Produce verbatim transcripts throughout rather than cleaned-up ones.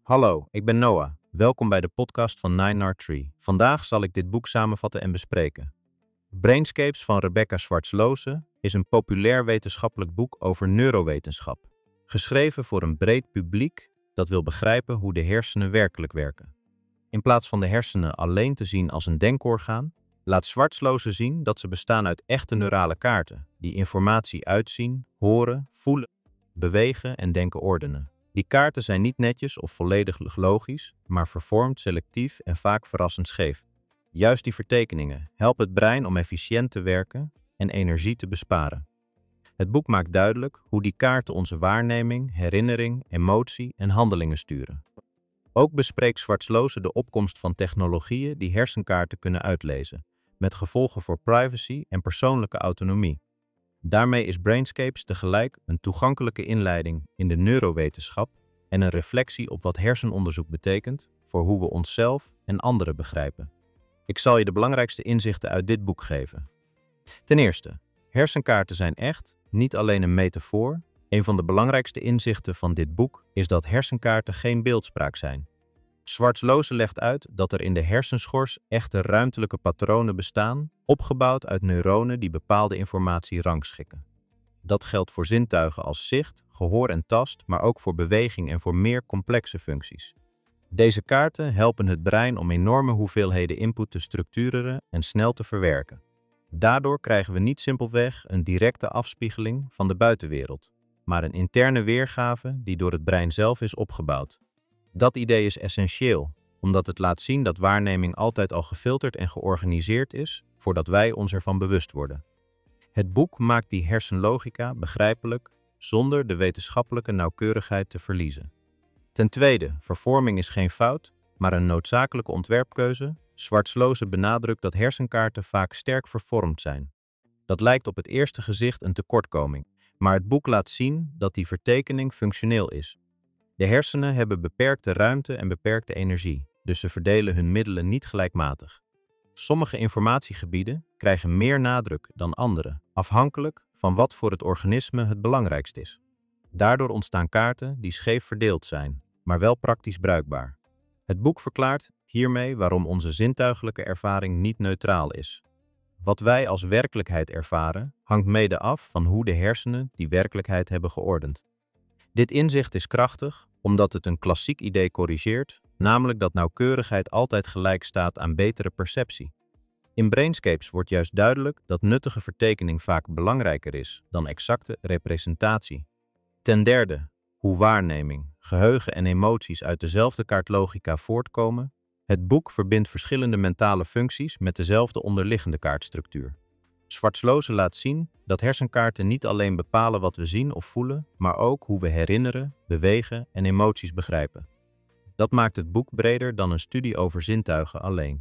Hallo, ik ben Noah. Welkom bij de podcast van Nine R Tree. Vandaag zal ik dit boek samenvatten en bespreken. Brainscapes van Rebecca Schwartzlose is een populair wetenschappelijk boek over neurowetenschap. Geschreven voor een breed publiek dat wil begrijpen hoe de hersenen werkelijk werken. In plaats van de hersenen alleen te zien als een denkorgaan, laat Schwartzlose zien dat ze bestaan uit echte neurale kaarten, die informatie uitzien, horen, voelen, bewegen en denken ordenen. Die kaarten zijn niet netjes of volledig logisch, maar vervormd, selectief en vaak verrassend scheef. Juist die vertekeningen helpen het brein om efficiënt te werken en energie te besparen. Het boek maakt duidelijk hoe die kaarten onze waarneming, herinnering, emotie en handelingen sturen. Ook bespreekt Schwartzlose de opkomst van technologieën die hersenkaarten kunnen uitlezen, met gevolgen voor privacy en persoonlijke autonomie. Daarmee is Brainscapes tegelijk een toegankelijke inleiding in de neurowetenschap en een reflectie op wat hersenonderzoek betekent voor hoe we onszelf en anderen begrijpen. Ik zal je de belangrijkste inzichten uit dit boek geven. Ten eerste, hersenkaarten zijn echt, niet alleen een metafoor. Een van de belangrijkste inzichten van dit boek is dat hersenkaarten geen beeldspraak zijn. Schwartzlose legt uit dat er in de hersenschors echte ruimtelijke patronen bestaan, opgebouwd uit neuronen die bepaalde informatie rangschikken. Dat geldt voor zintuigen als zicht, gehoor en tast, maar ook voor beweging en voor meer complexe functies. Deze kaarten helpen het brein om enorme hoeveelheden input te structureren en snel te verwerken. Daardoor krijgen we niet simpelweg een directe afspiegeling van de buitenwereld, maar een interne weergave die door het brein zelf is opgebouwd. Dat idee is essentieel, omdat het laat zien dat waarneming altijd al gefilterd en georganiseerd is voordat wij ons ervan bewust worden. Het boek maakt die hersenlogica begrijpelijk zonder de wetenschappelijke nauwkeurigheid te verliezen. Ten tweede, vervorming is geen fout, maar een noodzakelijke ontwerpkeuze. Schwartzlose benadrukt dat hersenkaarten vaak sterk vervormd zijn. Dat lijkt op het eerste gezicht een tekortkoming, maar het boek laat zien dat die vertekening functioneel is. De hersenen hebben beperkte ruimte en beperkte energie, dus ze verdelen hun middelen niet gelijkmatig. Sommige informatiegebieden krijgen meer nadruk dan andere, afhankelijk van wat voor het organisme het belangrijkst is. Daardoor ontstaan kaarten die scheef verdeeld zijn, maar wel praktisch bruikbaar. Het boek verklaart hiermee waarom onze zintuigelijke ervaring niet neutraal is. Wat wij als werkelijkheid ervaren, hangt mede af van hoe de hersenen die werkelijkheid hebben geordend. Dit inzicht is krachtig, omdat het een klassiek idee corrigeert, namelijk dat nauwkeurigheid altijd gelijk staat aan betere perceptie. In Brainscapes wordt juist duidelijk dat nuttige vertekening vaak belangrijker is dan exacte representatie. Ten derde, hoe waarneming, geheugen en emoties uit dezelfde kaartlogica voortkomen. Het boek verbindt verschillende mentale functies met dezelfde onderliggende kaartstructuur. Schwartzlose laat zien dat hersenkaarten niet alleen bepalen wat we zien of voelen, maar ook hoe we herinneren, bewegen en emoties begrijpen. Dat maakt het boek breder dan een studie over zintuigen alleen.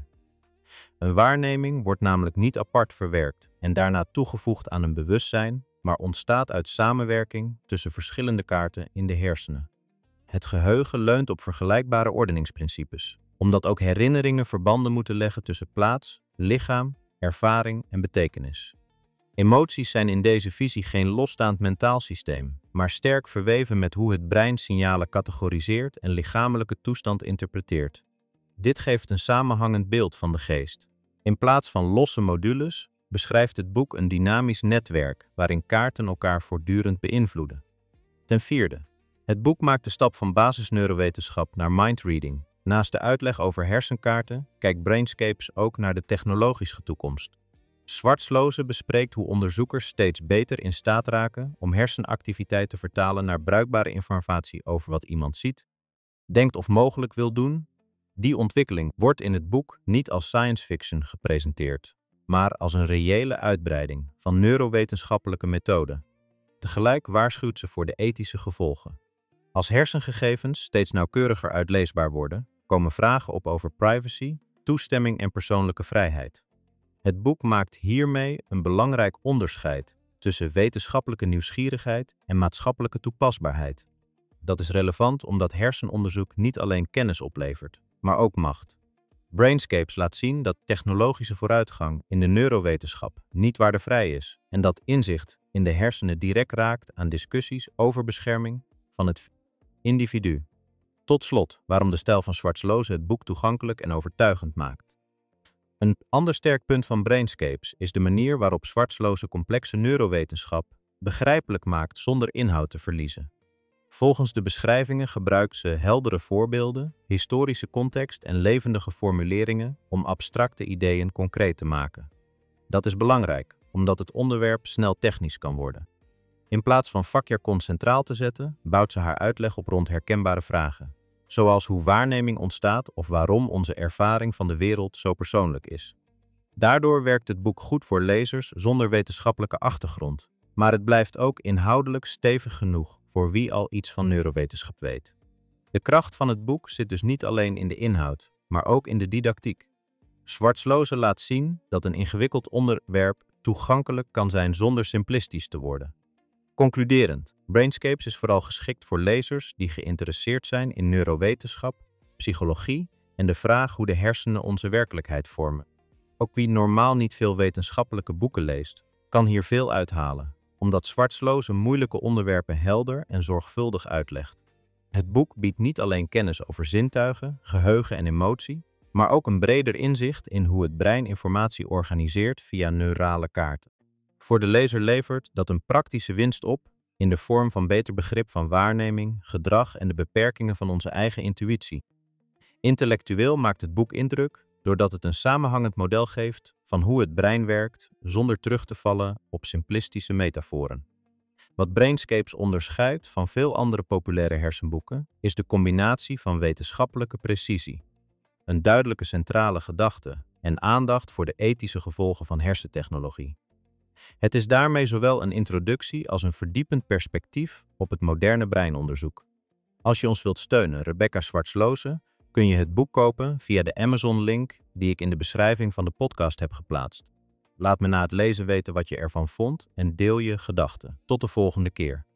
Een waarneming wordt namelijk niet apart verwerkt en daarna toegevoegd aan een bewustzijn, maar ontstaat uit samenwerking tussen verschillende kaarten in de hersenen. Het geheugen leunt op vergelijkbare ordeningsprincipes, omdat ook herinneringen verbanden moeten leggen tussen plaats, lichaam, ervaring en betekenis. Emoties zijn in deze visie geen losstaand mentaal systeem, maar sterk verweven met hoe het brein signalen categoriseert en lichamelijke toestand interpreteert. Dit geeft een samenhangend beeld van de geest. In plaats van losse modules beschrijft het boek een dynamisch netwerk waarin kaarten elkaar voortdurend beïnvloeden. Ten vierde, het boek maakt de stap van basisneurowetenschap naar mindreading. Naast de uitleg over hersenkaarten kijkt Brainscapes ook naar de technologische toekomst. Schwartzlose bespreekt hoe onderzoekers steeds beter in staat raken om hersenactiviteit te vertalen naar bruikbare informatie over wat iemand ziet, denkt of mogelijk wil doen. Die ontwikkeling wordt in het boek niet als science fiction gepresenteerd, maar als een reële uitbreiding van neurowetenschappelijke methoden. Tegelijk waarschuwt ze voor de ethische gevolgen. Als hersengegevens steeds nauwkeuriger uitleesbaar worden, komen vragen op over privacy, toestemming en persoonlijke vrijheid. Het boek maakt hiermee een belangrijk onderscheid tussen wetenschappelijke nieuwsgierigheid en maatschappelijke toepasbaarheid. Dat is relevant omdat hersenonderzoek niet alleen kennis oplevert, maar ook macht. Brainscapes laat zien dat technologische vooruitgang in de neurowetenschap niet waardevrij is en dat inzicht in de hersenen direct raakt aan discussies over bescherming van het individu. Tot slot, waarom de stijl van Schwartzlose het boek toegankelijk en overtuigend maakt. Een ander sterk punt van Brainscapes is de manier waarop Schwartzlose complexe neurowetenschap begrijpelijk maakt zonder inhoud te verliezen. Volgens de beschrijvingen gebruikt ze heldere voorbeelden, historische context en levendige formuleringen om abstracte ideeën concreet te maken. Dat is belangrijk, omdat het onderwerp snel technisch kan worden. In plaats van vakjargon centraal te zetten, bouwt ze haar uitleg op rond herkenbare vragen, zoals hoe waarneming ontstaat of waarom onze ervaring van de wereld zo persoonlijk is. Daardoor werkt het boek goed voor lezers zonder wetenschappelijke achtergrond, maar het blijft ook inhoudelijk stevig genoeg voor wie al iets van neurowetenschap weet. De kracht van het boek zit dus niet alleen in de inhoud, maar ook in de didactiek. Schwartzlose laat zien dat een ingewikkeld onderwerp toegankelijk kan zijn zonder simplistisch te worden. Concluderend, Brainscapes is vooral geschikt voor lezers die geïnteresseerd zijn in neurowetenschap, psychologie en de vraag hoe de hersenen onze werkelijkheid vormen. Ook wie normaal niet veel wetenschappelijke boeken leest, kan hier veel uithalen, omdat Schwartzlose moeilijke onderwerpen helder en zorgvuldig uitlegt. Het boek biedt niet alleen kennis over zintuigen, geheugen en emotie, maar ook een breder inzicht in hoe het brein informatie organiseert via neurale kaarten. Voor de lezer levert dat een praktische winst op in de vorm van beter begrip van waarneming, gedrag en de beperkingen van onze eigen intuïtie. Intellectueel maakt het boek indruk doordat het een samenhangend model geeft van hoe het brein werkt zonder terug te vallen op simplistische metaforen. Wat Brainscapes onderscheidt van veel andere populaire hersenboeken is de combinatie van wetenschappelijke precisie, een duidelijke centrale gedachte en aandacht voor de ethische gevolgen van hersentechnologie. Het is daarmee zowel een introductie als een verdiepend perspectief op het moderne breinonderzoek. Als je ons wilt steunen, Rebecca Schwartzlose, kun je het boek kopen via de Amazon-link die ik in de beschrijving van de podcast heb geplaatst. Laat me na het lezen weten wat je ervan vond en deel je gedachten. Tot de volgende keer.